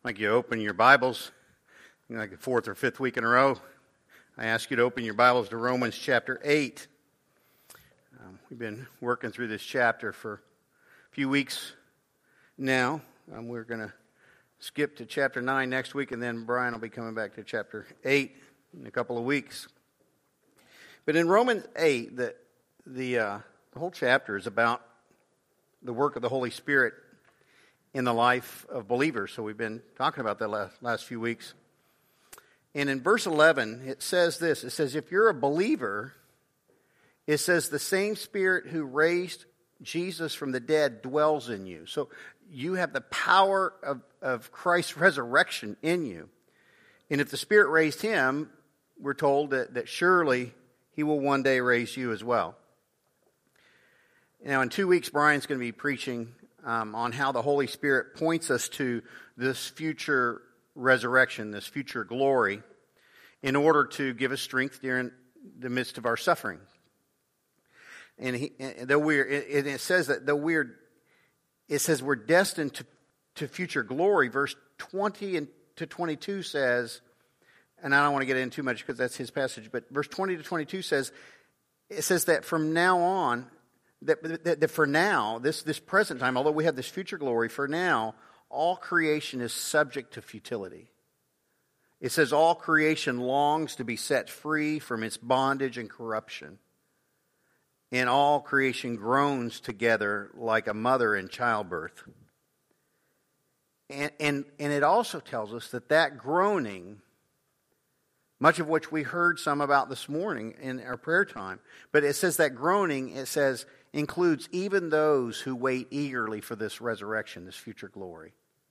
Like you open your Bibles, like the fourth or fifth week in a row, I ask you to open your Bibles to Romans chapter 8. We've been working through this chapter for a few weeks now. We're going to skip to chapter 9 next week, and then Brian will be coming back to chapter 8 in a couple of weeks. But in Romans 8, the whole chapter is about the work of the Holy Spirit in the life of believers. So we've been talking about that last few weeks. And in verse 11, it says this. It says, if you're a believer, it says the same Spirit who raised Jesus from the dead dwells in you. So you have the power of Christ's resurrection in you. And if the Spirit raised him, we're told that surely he will one day raise you as well. Now, in 2 weeks, Brian's going to be preaching on how the Holy Spirit points us to this future resurrection, this future glory, in order to give us strength during the midst of our suffering. And it says we're destined to future glory. Verse 20 to 22 says, and I don't want to get into too much because that's his passage, but verse 20 to 22 says, it says that from now on, that for now, this present time, although we have this future glory, for now, all creation is subject to futility. It says all creation longs to be set free from its bondage and corruption. And all creation groans together like a mother in childbirth. And it also tells us that groaning, much of which we heard some about this morning in our prayer time, but it says that groaning, it says, includes even those who wait eagerly for this resurrection, this future glory.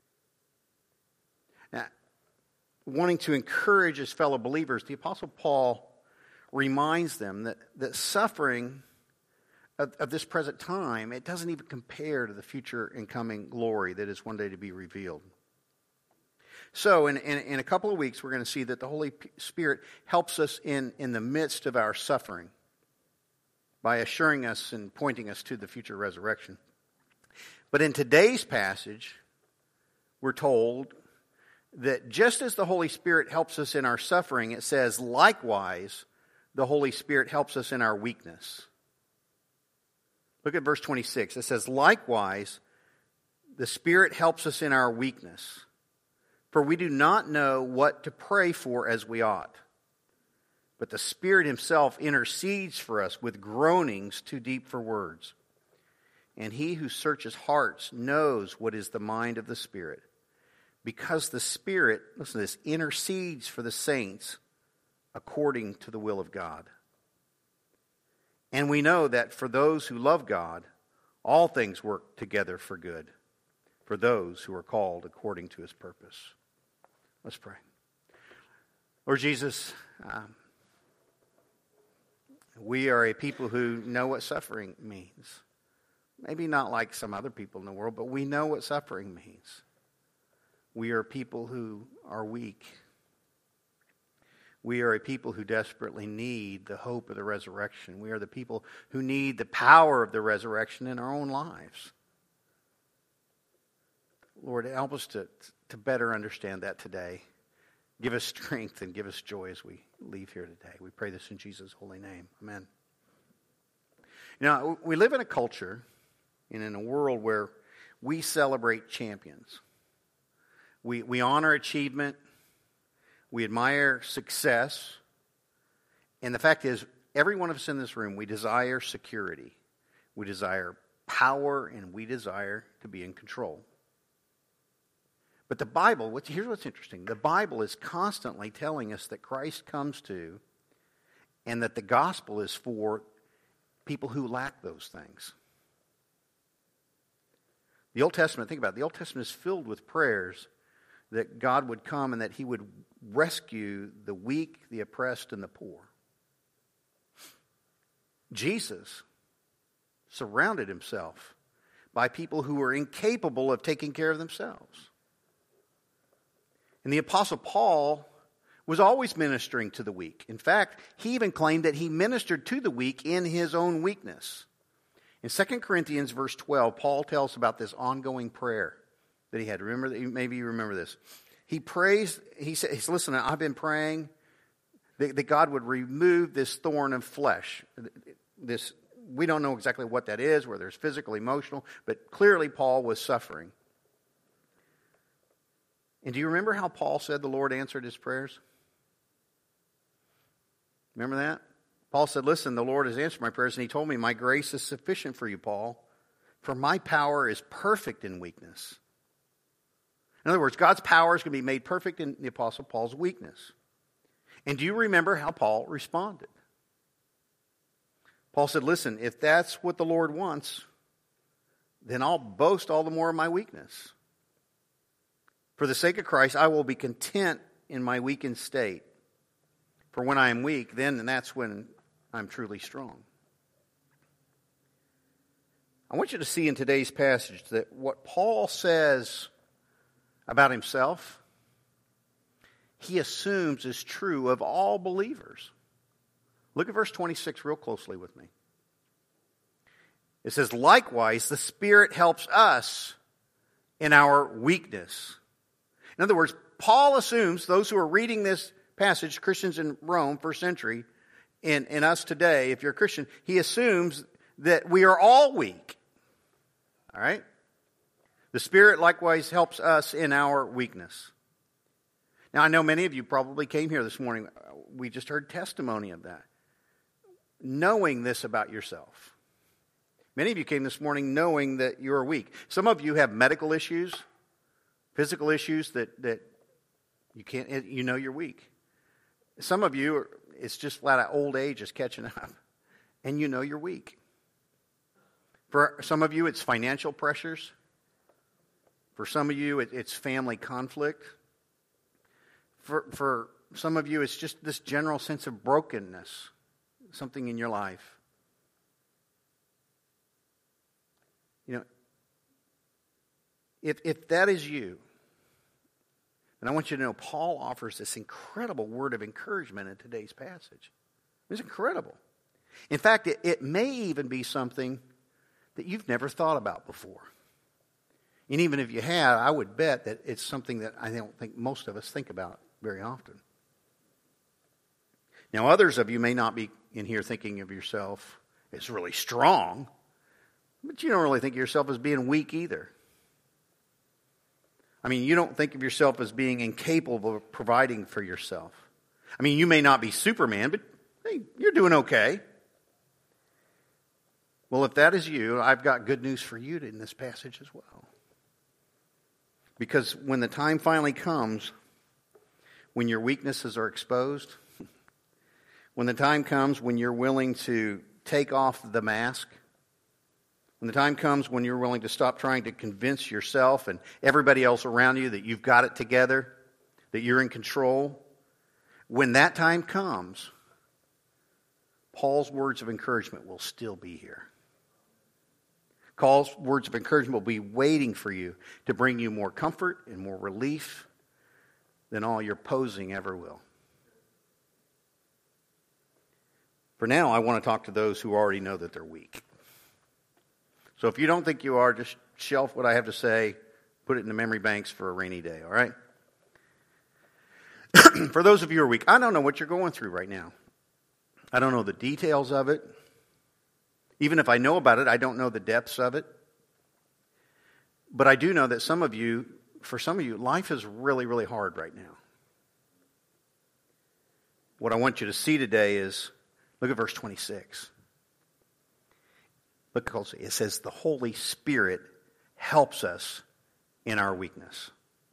Now, wanting to encourage his fellow believers, the Apostle Paul reminds them that suffering of this present time, it doesn't even compare to the future and coming glory that is one day to be revealed. So in a couple of weeks, we're going to see that the Holy Spirit helps us in the midst of our suffering by assuring us and pointing us to the future resurrection. But in today's passage, we're told that just as the Holy Spirit helps us in our suffering, it says, likewise, the Holy Spirit helps us in our weakness. Look at verse 26. It says, likewise, the Spirit helps us in our weakness. For we do not know what to pray for as we ought. But the Spirit himself intercedes for us with groanings too deep for words. And he who searches hearts knows what is the mind of the Spirit. Because the Spirit, listen to this, intercedes for the saints according to the will of God. And we know that for those who love God, all things work together for good, for those who are called according to his purpose. Let's pray. Lord Jesus, we are a people who know what suffering means. Maybe not like some other people in the world, but we know what suffering means. We are people who are weak. We are a people who desperately need the hope of the resurrection. We are the people who need the power of the resurrection in our own lives. Lord, help us to better understand that today. Give us strength and give us joy as we leave here today. We pray this in Jesus' holy name. Amen. You know, we live in a culture and in a world where we celebrate champions. We honor achievement. We admire success. And the fact is, every one of us in this room, we desire security. We desire power, and we desire to be in control. But the Bible, here's what's interesting. The Bible is constantly telling us that Christ comes to, and that the gospel is for people who lack those things. The Old Testament, think about it. The Old Testament is filled with prayers that God would come and that he would rescue the weak, the oppressed, and the poor. Jesus surrounded himself by people who were incapable of taking care of themselves. And the Apostle Paul was always ministering to the weak. In fact, he even claimed that he ministered to the weak in his own weakness. In 2 Corinthians verse 12, Paul tells about this ongoing prayer that he had. Maybe you remember this. He prays, he says, listen, I've been praying that God would remove this thorn of flesh. We don't know exactly what that is, whether it's physical, emotional, but clearly Paul was suffering. And do you remember how Paul said the Lord answered his prayers? Remember that? Paul said, listen, the Lord has answered my prayers, and he told me, my grace is sufficient for you, Paul, for my power is perfect in weakness. In other words, God's power is going to be made perfect in the Apostle Paul's weakness. And do you remember how Paul responded? Paul said, listen, if that's what the Lord wants, then I'll boast all the more of my weakness. For the sake of Christ, I will be content in my weakened state. For when I am weak, then that's when I'm truly strong. I want you to see in today's passage that what Paul says about himself, he assumes is true of all believers. Look at verse 26 real closely with me. It says, likewise, the Spirit helps us in our weakness. In other words, Paul assumes those who are reading this passage, Christians in Rome, first century, and us today, if you're a Christian, he assumes that we are all weak. All right? The Spirit likewise helps us in our weakness. Now, I know many of you probably came here this morning. We just heard testimony of that. Knowing this about yourself. Many of you came this morning knowing that you are weak. Some of you have medical issues, physical issues that you know you're weak. Some of you, it's just flat out old age is catching up, and you know you're weak. For some of you, it's financial pressures. For some of you, it's family conflict. For some of you, it's just this general sense of brokenness, something in your life. You know, if that is you, and I want you to know, Paul offers this incredible word of encouragement in today's passage. It's incredible. In fact, it may even be something that you've never thought about before. And even if you had, I would bet that it's something that I don't think most of us think about very often. Now, others of you may not be in here thinking of yourself as really strong, but you don't really think of yourself as being weak either. I mean, you don't think of yourself as being incapable of providing for yourself. I mean, you may not be Superman, but hey, you're doing okay. Well, if that is you, I've got good news for you in this passage as well. Because when the time finally comes, when your weaknesses are exposed, when the time comes when you're willing to take off the mask, when the time comes when you're willing to stop trying to convince yourself and everybody else around you that you've got it together, that you're in control, when that time comes, Paul's words of encouragement will still be here. Paul's words of encouragement will be waiting for you to bring you more comfort and more relief than all your posing ever will. For now, I want to talk to those who already know that they're weak. So if you don't think you are, just shelf what I have to say, put it in the memory banks for a rainy day, all right? For those of you who are weak, I don't know what you're going through right now. I don't know the details of it. Even if I know about it, I don't know the depths of it. But I do know that for some of you, life is really, really hard right now. What I want you to see today is, look at verse 26. Look closely. It says, the Holy Spirit helps us in our weakness.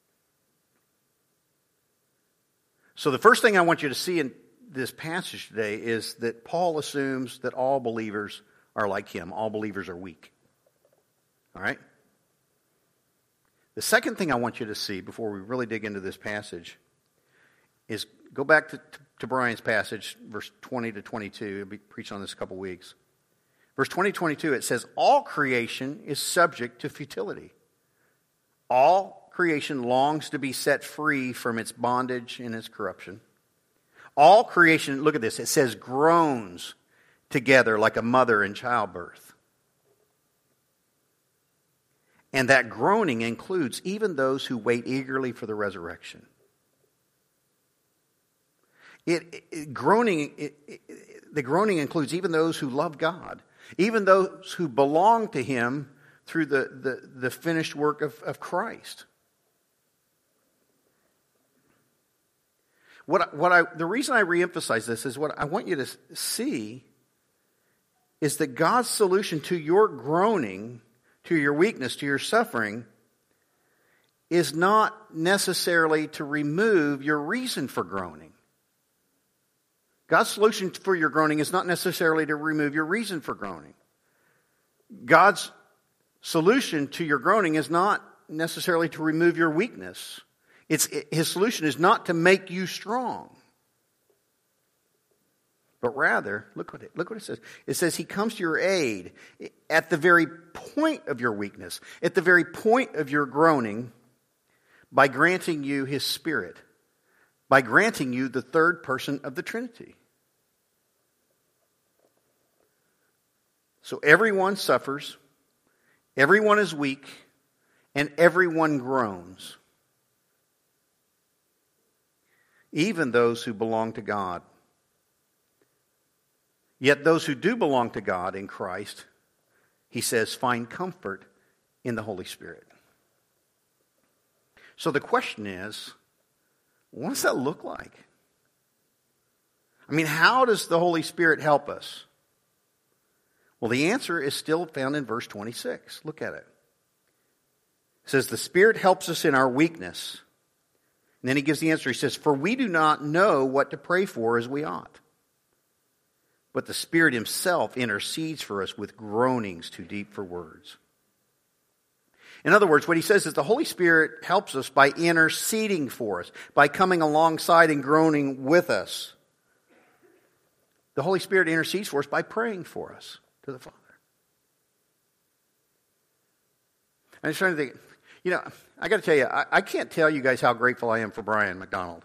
So the first thing I want you to see in this passage today is that Paul assumes that all believers are like him. All believers are weak. All right? The second thing I want you to see before we really dig into this passage is go back to Brian's passage, verse 20 to 22. I'll be preaching on this a couple weeks. Verse 20-22, it says, all creation is subject to futility. All creation longs to be set free from its bondage and its corruption. All creation, look at this, it says groans together like a mother in childbirth. And that groaning includes even those who wait eagerly for the resurrection. The groaning includes even those who love God, even those who belong to Him through the finished work of Christ. The reason I reemphasize this is what I want you to see is that God's solution to your groaning, to your weakness, to your suffering, is not necessarily to remove your reason for groaning. God's solution for your groaning is not necessarily to remove your reason for groaning. God's solution to your groaning is not necessarily to remove your weakness. His solution is not to make you strong. But rather, look what it says. It says He comes to your aid at the very point of your weakness, at the very point of your groaning, by granting you His Spirit, by granting you the third person of the Trinity. So everyone suffers, everyone is weak, and everyone groans. Even those who belong to God. Yet those who do belong to God in Christ, He says, find comfort in the Holy Spirit. So the question is, what does that look like? I mean, how does the Holy Spirit help us? Well, the answer is still found in verse 26. Look at it. It says, the Spirit helps us in our weakness. And then he gives the answer. He says, for we do not know what to pray for as we ought. But the Spirit Himself intercedes for us with groanings too deep for words. In other words, what he says is the Holy Spirit helps us by interceding for us, by coming alongside and groaning with us. The Holy Spirit intercedes for us by praying for us to the Father. I'm just trying to think, I got to tell you, I can't tell you guys how grateful I am for Brian McDonald.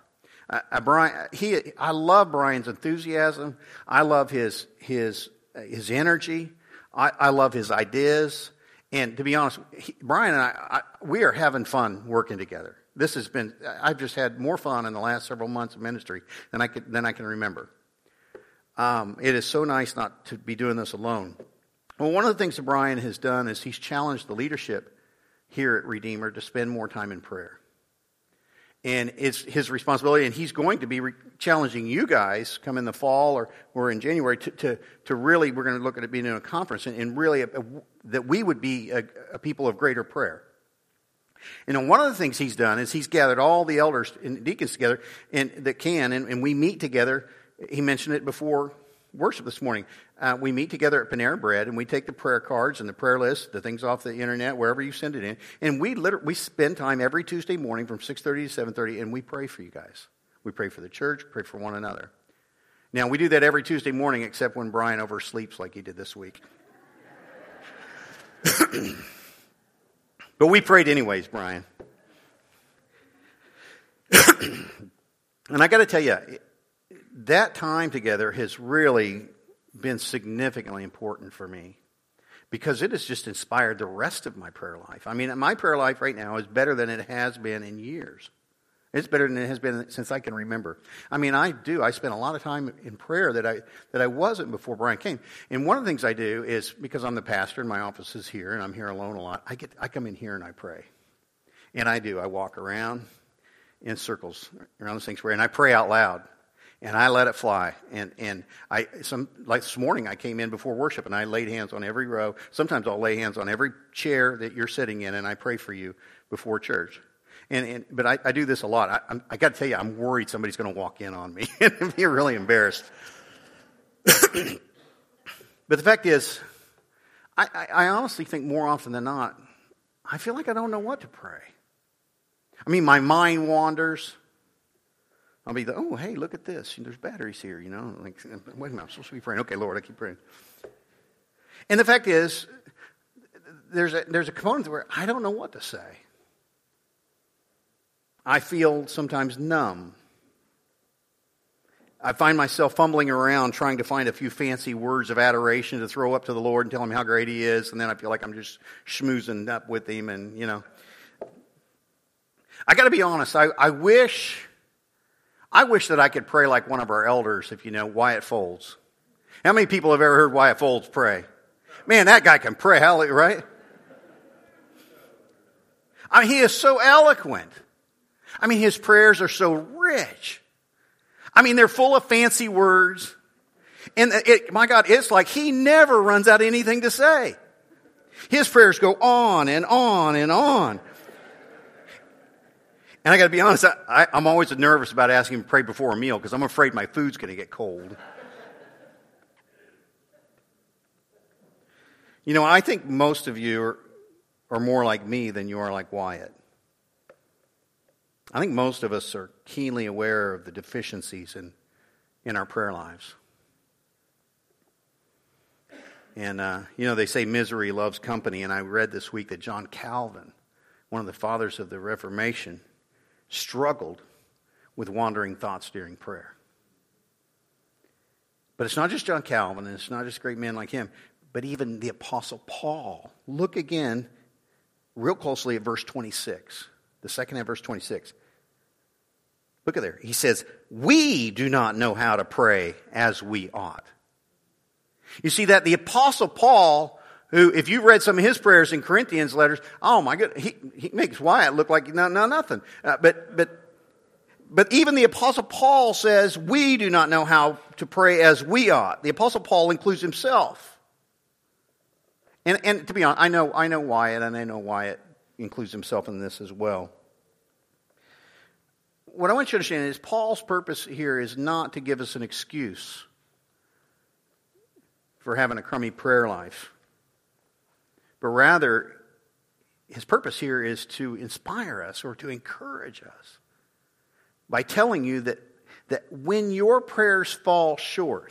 I love Brian's enthusiasm. I love his energy. I love his ideas. And to be honest, Brian and I, we are having fun working together. I've just had more fun in the last several months of ministry than I can remember. It is so nice not to be doing this alone. Well, one of the things that Brian has done is he's challenged the leadership here at Redeemer to spend more time in prayer. And it's his responsibility, and he's going to be challenging you guys come in the fall or in January to really, we're going to look at it being in a conference, and really that we would be a people of greater prayer. And one of the things he's done is he's gathered all the elders and deacons together and we meet together. He mentioned it before worship this morning. We meet together at Panera Bread, and we take the prayer cards and the prayer list, the things off the internet, wherever you send it in, and we spend time every Tuesday morning from 6:30 to 7:30, and we pray for you guys. We pray for the church, pray for one another. Now, we do that every Tuesday morning, except when Brian oversleeps like he did this week. But we prayed anyways, Brian. And I got to tell you, that time together has really been significantly important for me because it has just inspired the rest of my prayer life. I mean, my prayer life right now is better than it has been in years. It's better than it has been since I can remember. I mean, I spend a lot of time in prayer that I wasn't before Brian came. And one of the things I do is, because I'm the pastor and my office is here and I'm here alone a lot, I come in here and I pray. And I walk around in circles around the sanctuary and I pray out loud. And I let it fly. And like this morning, I came in before worship and I laid hands on every row. Sometimes I'll lay hands on every chair that you're sitting in, and I pray for you before church. But I do this a lot. I got to tell you, I'm worried somebody's going to walk in on me and be really embarrassed. But the fact is, I honestly think more often than not, I feel like I don't know what to pray. I mean, my mind wanders. I'll be hey, look at this. There's batteries here, Like, wait a minute, I'm supposed to be praying. Okay, Lord, I keep praying. And the fact is, there's a component where I don't know what to say. I feel sometimes numb. I find myself fumbling around trying to find a few fancy words of adoration to throw up to the Lord and tell him how great he is, and then I feel like I'm just schmoozing up with him, and, you know. I got to be honest, I wish that I could pray like one of our elders, if you know, Wyatt Folds. How many people have ever heard Wyatt Folds pray? Man, that guy can pray, right? I mean, he is so eloquent. I mean, his prayers are so rich. I mean, they're full of fancy words. And my God, it's like he never runs out of anything to say. His prayers go on and on and on. And I got to be honest, I'm always nervous about asking him to pray before a meal because I'm afraid my food's going to get cold. You know, I think most of you are more like me than you are like Wyatt. I think most of us are keenly aware of the deficiencies in our prayer lives. And, you know, they say misery loves company. And I read this week that John Calvin, one of the fathers of the Reformation, struggled with wandering thoughts during prayer. But it's not just John Calvin, and it's not just great men like him, but even the Apostle Paul. Look again real closely at verse 26, the second half of verse 26. Look at there. He says, we do not know how to pray as we ought. You see that the Apostle Paul, who, if you read some of his prayers in Corinthians letters, oh my goodness, he makes Wyatt look like nothing. But even the Apostle Paul says, we do not know how to pray as we ought. The Apostle Paul includes himself. And to be honest, I know Wyatt, and I know Wyatt includes himself in this as well. What I want you to understand is Paul's purpose here is not to give us an excuse for having a crummy prayer life, but rather his purpose here is to inspire us or to encourage us by telling you that when your prayers fall short,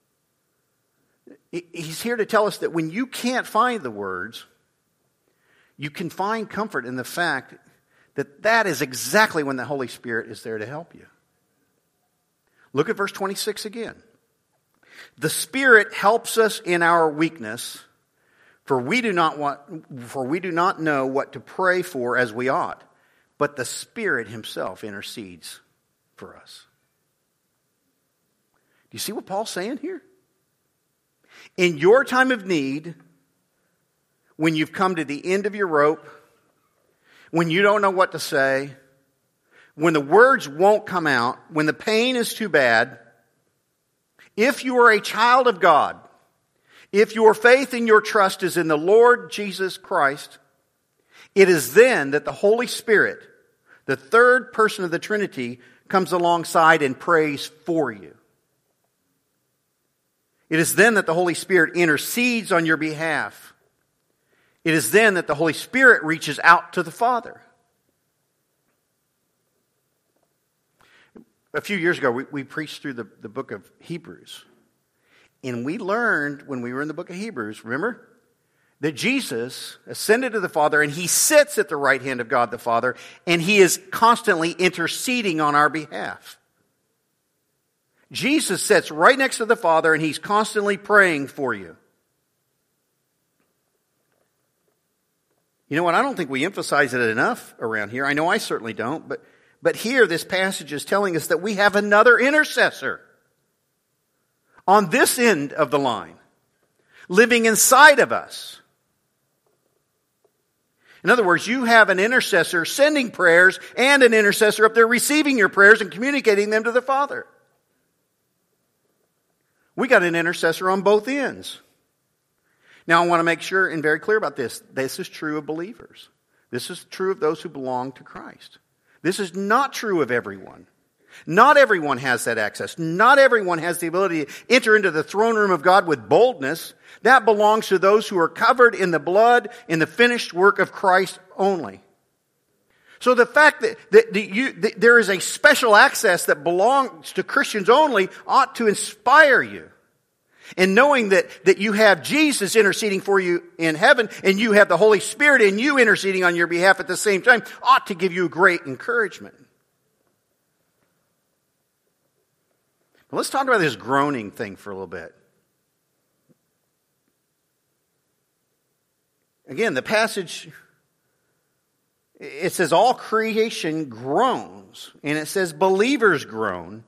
he's here to tell us that when you can't find the words, you can find comfort in the fact that is exactly when the Holy Spirit is there to help you. Look at verse 26 again. The Spirit helps us in our weakness, for we do not know what to pray for as we ought, but the Spirit himself intercedes for us. Do you see what Paul's saying here? In your time of need, when you've come to the end of your rope, when you don't know what to say, when the words won't come out, when the pain is too bad, if you are a child of God, if your faith and your trust is in the Lord Jesus Christ, it is then that the Holy Spirit, the third person of the Trinity, comes alongside and prays for you. It is then that the Holy Spirit intercedes on your behalf. It is then that the Holy Spirit reaches out to the Father. A few years ago, we preached through the book of Hebrews. And we learned when we were in the book of Hebrews, remember, that Jesus ascended to the Father and he sits at the right hand of God the Father, and he is constantly interceding on our behalf. Jesus sits right next to the Father and he's constantly praying for you. You know what? I don't think we emphasize it enough around here. I know I certainly don't, but here this passage is telling us that we have another intercessor on this end of the line, living inside of us. In other words, you have an intercessor sending prayers and an intercessor up there receiving your prayers and communicating them to the Father. We got an intercessor on both ends. Now I want to make sure and very clear about this. This is true of believers. This is true of those who belong to Christ. This is not true of everyone. Not everyone has that access. Not everyone has the ability to enter into the throne room of God with boldness. That belongs to those who are covered in the blood, in the finished work of Christ only. So the fact that there is a special access that belongs to Christians only ought to inspire you. And knowing that you have Jesus interceding for you in heaven and you have the Holy Spirit in you interceding on your behalf at the same time ought to give you great encouragement. Well, let's talk about this groaning thing for a little bit. Again, the passage, it says all creation groans, and it says believers groan.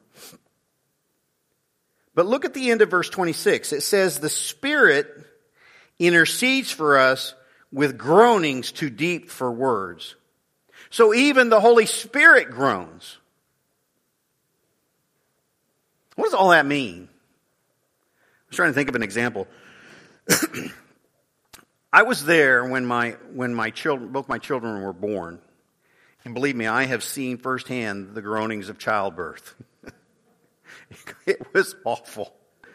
But look at the end of verse 26. It says the Spirit intercedes for us with groanings too deep for words. So even the Holy Spirit groans. What does all that mean? I was trying to think of an example. I was there when both my children were born. And believe me, I have seen firsthand the groanings of childbirth. It was awful.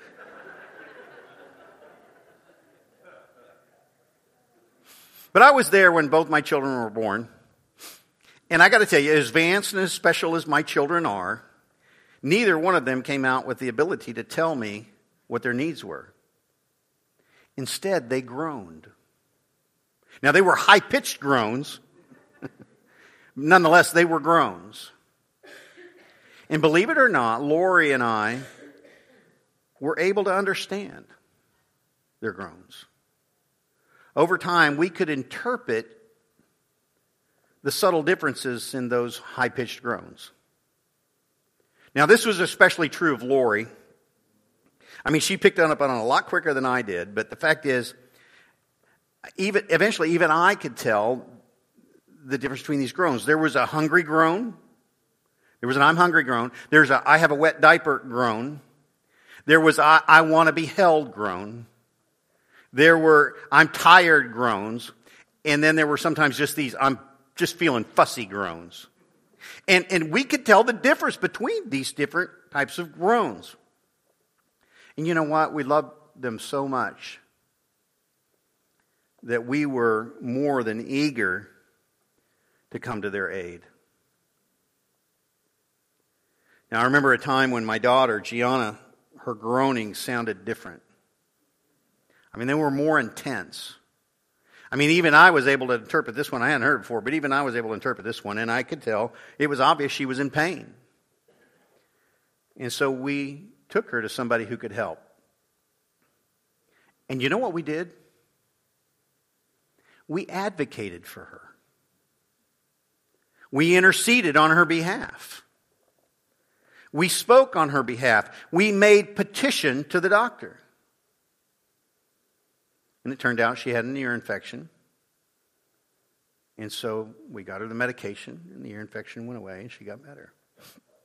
But I was there when both my children were born. And I got to tell you, as advanced and as special as my children are, neither one of them came out with the ability to tell me what their needs were. Instead, they groaned. Now, they were high-pitched groans. Nonetheless, they were groans. And believe it or not, Lori and I were able to understand their groans. Over time, we could interpret the subtle differences in those high-pitched groans. Now, this was especially true of Lori. I mean, she picked up on it a lot quicker than I did, but the fact is, eventually, even I could tell the difference between these groans. There was a hungry groan. There was an I'm hungry groan. There's a I have a wet diaper groan. There was I want to be held groan. There were I'm tired groans. And then there were sometimes just these I'm just feeling fussy groans. And we could tell the difference between these different types of groans. And you know what? We loved them so much that we were more than eager to come to their aid. Now, I remember a time when my daughter, Gianna, her groaning sounded different. I mean, they were more intense. I mean, even I was able to interpret this one. I hadn't heard it before, but even I was able to interpret this one, and I could tell it was obvious she was in pain. And so we took her to somebody who could help. And you know what we did? We advocated for her. We interceded on her behalf. We spoke on her behalf. We made petition to the doctor. And it turned out she had an ear infection. And so we got her the medication, and the ear infection went away, and she got better. A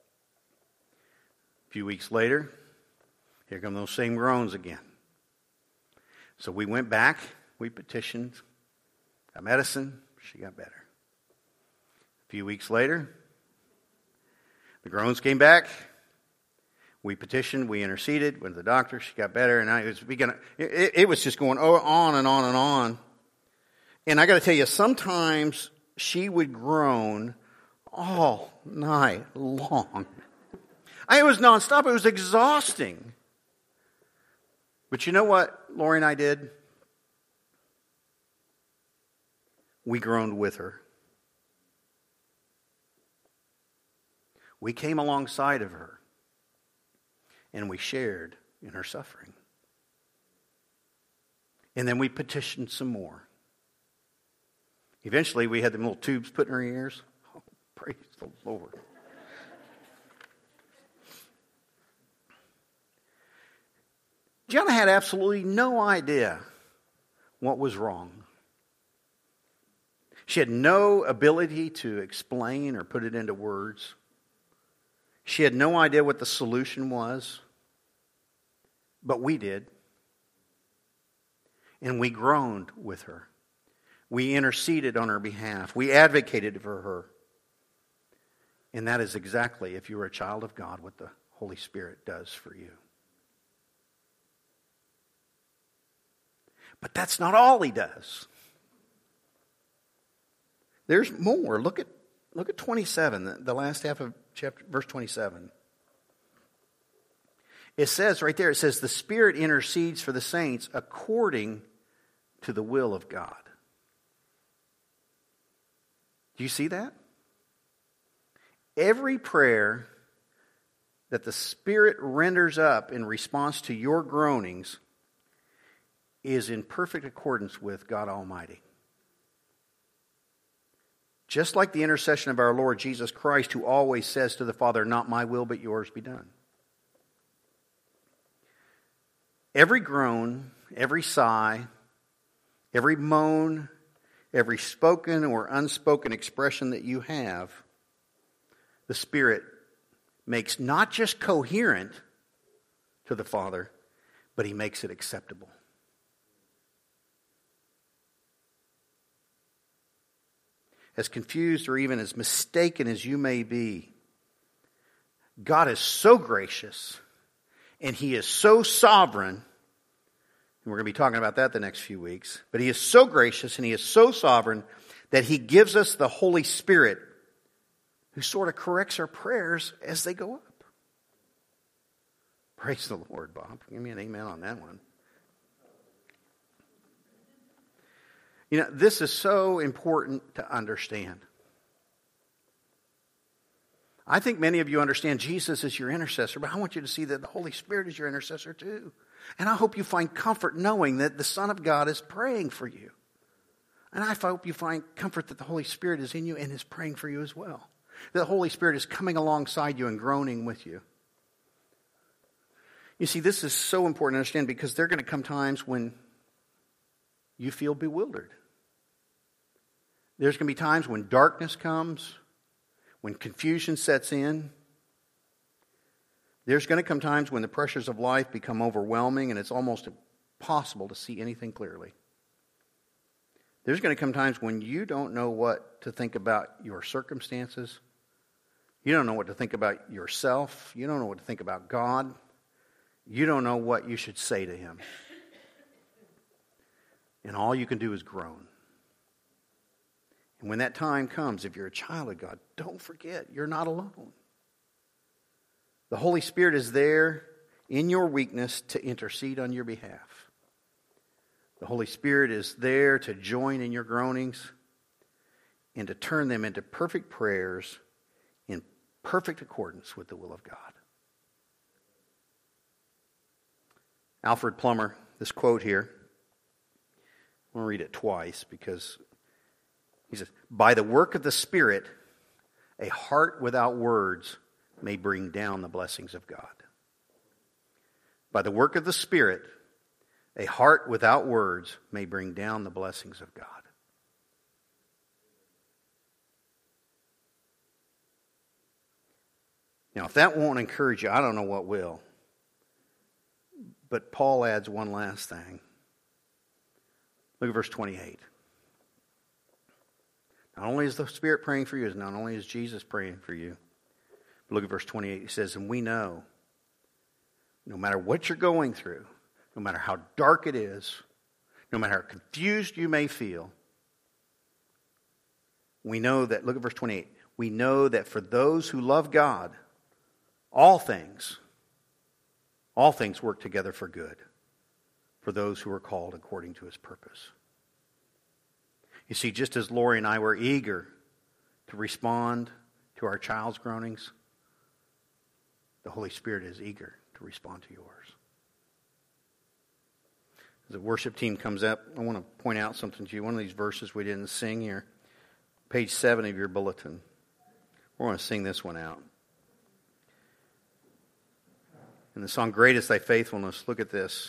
few weeks later, here come those same groans again. So we went back, we petitioned, got medicine, she got better. A few weeks later, the groans came back. We petitioned, we interceded, went to the doctor, she got better, and it was just going on and on and on. And I got to tell you, sometimes she would groan all night long. It was nonstop. It was exhausting. But you know what Lori and I did? We groaned with her. We came alongside of her, and we shared in her suffering. And then we petitioned some more. Eventually, we had them little tubes put in her ears. Oh, praise the Lord. Gianna had absolutely no idea what was wrong. She had no ability to explain or put it into words. She had no idea what the solution was. But we did. And we groaned with her. We interceded on her behalf. We advocated for her. And that is exactly, if you're a child of God, what the Holy Spirit does for you. But that's not all He does. There's more. Look at 27, the last half of verse 27. It says right there, it says, the Spirit intercedes for the saints according to the will of God. Do you see that? Every prayer that the Spirit renders up in response to your groanings is in perfect accordance with God Almighty. Just like the intercession of our Lord Jesus Christ, who always says to the Father, "Not my will, but yours be done." Every groan, every sigh, every moan, every spoken or unspoken expression that you have, the Spirit makes not just coherent to the Father, but He makes it acceptable. As confused or even as mistaken as you may be, God is so gracious and He is so sovereign, and we're going to be talking about that the next few weeks, but He is so gracious and He is so sovereign that He gives us the Holy Spirit who sort of corrects our prayers as they go up. Praise the Lord, Bob. Give me an amen on that one. You know, this is so important to understand. I think many of you understand Jesus is your intercessor, but I want you to see that the Holy Spirit is your intercessor too. And I hope you find comfort knowing that the Son of God is praying for you. And I hope you find comfort that the Holy Spirit is in you and is praying for you as well. The Holy Spirit is coming alongside you and groaning with you. You see, this is so important to understand because there are going to come times when you feel bewildered. There's going to be times when darkness comes, when confusion sets in. There's going to come times when the pressures of life become overwhelming and it's almost impossible to see anything clearly. There's going to come times when you don't know what to think about your circumstances. You don't know what to think about yourself. You don't know what to think about God. You don't know what you should say to Him. And all you can do is groan. And when that time comes, if you're a child of God, don't forget, you're not alone. The Holy Spirit is there in your weakness to intercede on your behalf. The Holy Spirit is there to join in your groanings and to turn them into perfect prayers in perfect accordance with the will of God. Alfred Plummer, this quote here, I'm going to read it twice because he says, "By the work of the Spirit, a heart without words may bring down the blessings of God." By the work of the Spirit, a heart without words may bring down the blessings of God. Now, if that won't encourage you, I don't know what will. But Paul adds one last thing. Look at verse 28. Not only is the Spirit praying for you, not only is Jesus praying for you, but look at verse 28. He says, "And we know, no matter what you're going through, no matter how dark it is, no matter how confused you may feel, we know that," look at verse 28, "we know that for those who love God, all things work together for good, for those who are called according to His purpose." You see, just as Lori and I were eager to respond to our child's groanings, the Holy Spirit is eager to respond to yours. As the worship team comes up, I want to point out something to you. One of these verses we didn't sing here, page 7 of your bulletin. We're going to sing this one out. In the song, "Great is Thy Faithfulness," look at this.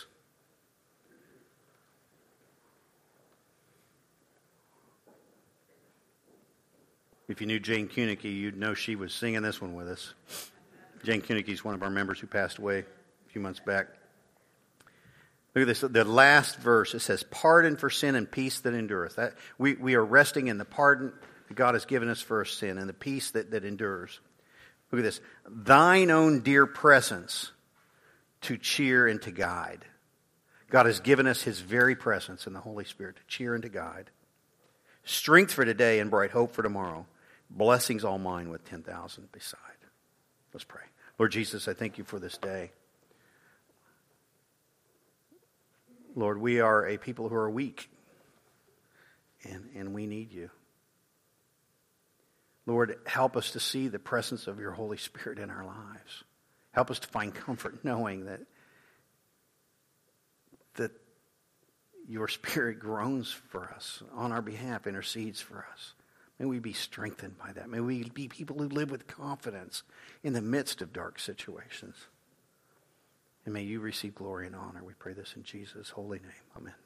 If you knew Jane Kunicki, you'd know she was singing this one with us. Jane Kunicki is one of our members who passed away a few months back. Look at this, the last verse. It says, "Pardon for sin and peace that endureth." We are resting in the pardon that God has given us for our sin and the peace that endures. Look at this. "Thine own dear presence to cheer and to guide." God has given us His very presence in the Holy Spirit to cheer and to guide. "Strength for today and bright hope for tomorrow. Blessings all mine with 10,000 beside." Let's pray. Lord Jesus, I thank You for this day. Lord, we are a people who are weak, and we need You. Lord, help us to see the presence of Your Holy Spirit in our lives. Help us to find comfort knowing that your Spirit groans for us, on our behalf, intercedes for us. May we be strengthened by that. May we be people who live with confidence in the midst of dark situations. And may you receive glory and honor. We pray this in Jesus' holy name. Amen.